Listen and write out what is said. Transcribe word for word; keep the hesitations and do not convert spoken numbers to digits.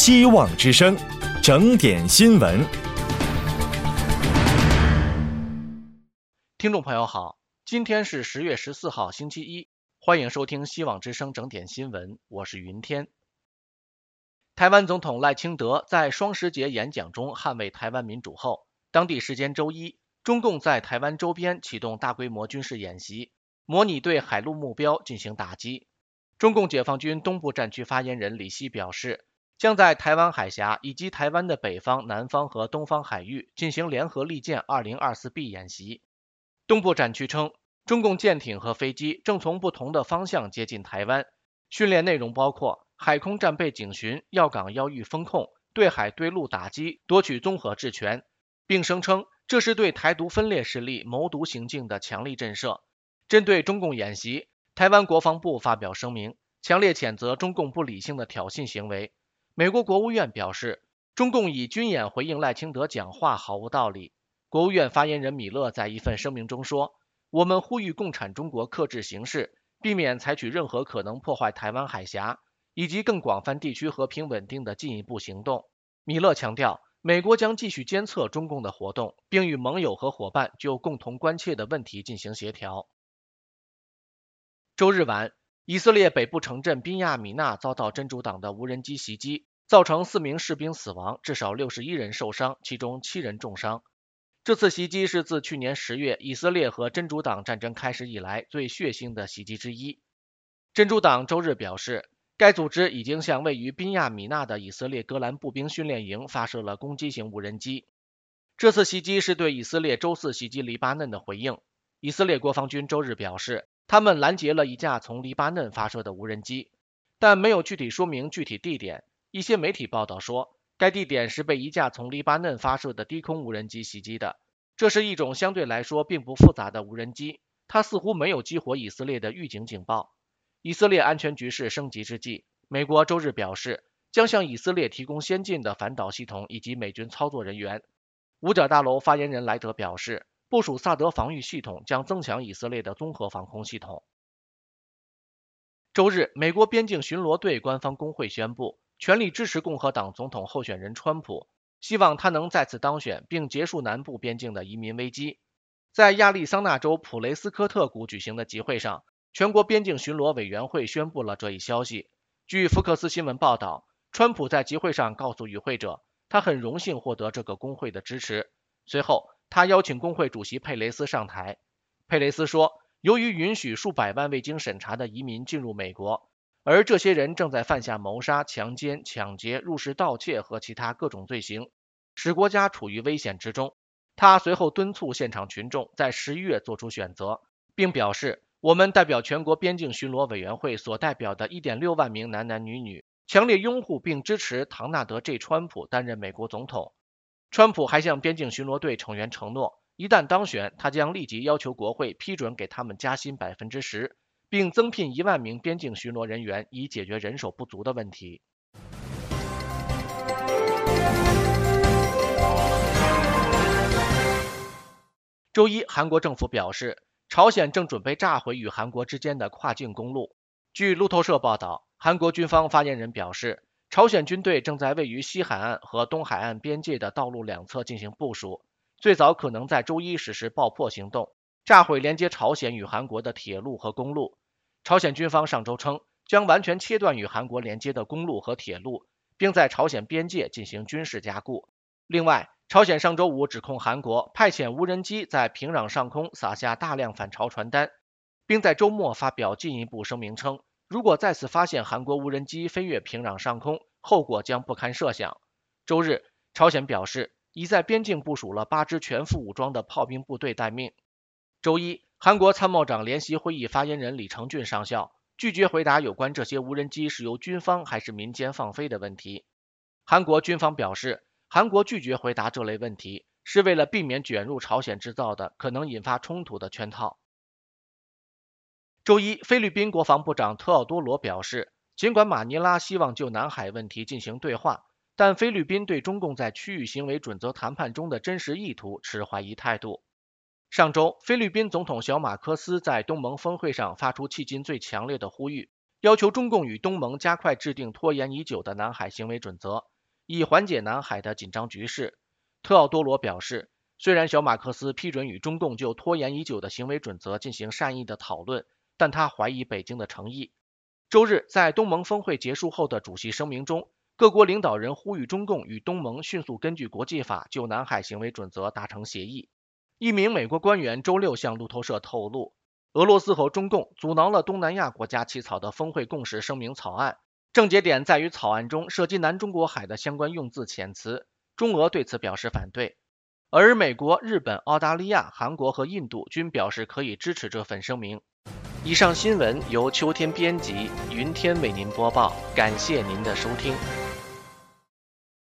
希望之声，整点新闻。 听众朋友好，今天是十月十四号星期一，欢迎收听希望之声整点新闻，我是云天。台湾总统赖清德在双十节演讲中捍卫台湾民主后，当地时间周一，中共在台湾周边启动大规模军事演习，模拟对海陆目标进行打击。中共解放军东部战区发言人李希表示，将在台湾海峡以及台湾的北方、南方和东方海域进行联合利剑 二零二四 B 演习。东部战区称，中共舰艇和飞机正从不同的方向接近台湾，训练内容包括海空战备警巡、要港要域封控、对海对陆打击，夺取综合治权，并声称这是对台独分裂势力谋独行径的强力震慑。针对中共演习，台湾国防部发表声明，强烈谴责中共不理性的挑衅行为。美国国务院表示，中共以军演回应赖清德讲话毫无道理。国务院发言人米勒在一份声明中说，我们呼吁共产中国克制形势，避免采取任何可能破坏台湾海峡以及更广泛地区和平稳定的进一步行动。米勒强调，美国将继续监测中共的活动，并与盟友和伙伴就共同关切的问题进行协调。周日晚，以色列北部城镇宾亚米纳遭到真主党的无人机袭击，造成四名士兵死亡，至少六十一人受伤，其中七人重伤。这次袭击是自去年十月以色列和真主党战争开始以来最血腥的袭击之一。真主党周日表示，该组织已经向位于宾亚米纳的以色列戈兰步兵训练营发射了攻击型无人机。这次袭击是对以色列周四袭击黎巴嫩的回应。以色列国防军周日表示，他们拦截了一架从黎巴嫩发射的无人机，但没有具体说明具体地点。一些媒体报道说，该地点是被一架从黎巴嫩发射的低空无人机袭击的。这是一种相对来说并不复杂的无人机，它似乎没有激活以色列的预警警报。以色列安全局势升级之际，美国周日表示，将向以色列提供先进的反导系统以及美军操作人员。五角大楼发言人莱德表示，部署萨德防御系统将增强以色列的综合防空系统。周日，美国边境巡逻队官方工会宣布，全力支持共和党总统候选人川普，希望他能再次当选并结束南部边境的移民危机。在亚利桑那州普雷斯科特谷举行的集会上，全国边境巡逻委员会宣布了这一消息。据福克斯新闻报道，川普在集会上告诉与会者，他很荣幸获得这个工会的支持。随后，他邀请工会主席佩雷斯上台。佩雷斯说，由于允许数百万未经审查的移民进入美国，而这些人正在犯下谋杀、强奸、抢劫、入室盗窃和其他各种罪行，使国家处于危险之中。他随后敦促现场群众在十一月做出选择，并表示，我们代表全国边境巡逻委员会所代表的 一点六万名男男女女，强烈拥护并支持唐纳德 J. 川普担任美国总统。川普还向边境巡逻队成员承诺，一旦当选，他将立即要求国会批准给他们加薪 百分之十， 并增聘一万名边境巡逻人员，以解决人手不足的问题。周一，韩国政府表示，朝鲜正准备炸毁与韩国之间的跨境公路。据路透社报道，韩国军方发言人表示，朝鲜军队正在位于西海岸和东海岸边界的道路两侧进行部署，最早可能在周一实施爆破行动，炸毁连接朝鲜与韩国的铁路和公路。朝鲜军方上周称，将完全切断与韩国连接的公路和铁路，并在朝鲜边界进行军事加固。另外，朝鲜上周五指控韩国派遣无人机在平壤上空撒下大量反朝传单，并在周末发表进一步声明称，如果再次发现韩国无人机飞越平壤上空，后果将不堪设想。周日，朝鲜表示已在边境部署了八支全副武装的炮兵部队待命。周一，韩国参谋长联席会议发言人李成俊上校拒绝回答有关这些无人机是由军方还是民间放飞的问题。韩国军方表示，韩国拒绝回答这类问题，是为了避免卷入朝鲜制造的可能引发冲突的圈套。周一，菲律宾国防部长特奥多罗表示，尽管马尼拉希望就南海问题进行对话，但菲律宾对中共在区域行为准则谈判中的真实意图持怀疑态度。上周，菲律宾总统小马科斯在东盟峰会上发出迄今最强烈的呼吁，要求中共与东盟加快制定拖延已久的南海行为准则， 以缓解南海的紧张局势。特奥多罗表示，虽然小马克思批准与中共就拖延已久的行为准则进行善意的讨论，但他怀疑北京的诚意。周日，在东盟峰会结束后的主席声明中，各国领导人呼吁中共与东盟迅速根据国际法就南海行为准则达成协议。一名美国官员周六向路透社透露，俄罗斯和中共阻挠了东南亚国家起草的峰会共识声明草案，症结点在于草案中涉及南中国海的相关用字遣词，中俄对此表示反对。而美国、日本、澳大利亚、韩国和印度均表示可以支持这份声明。以上新闻由秋天编辑，云天为您播报，感谢您的收听。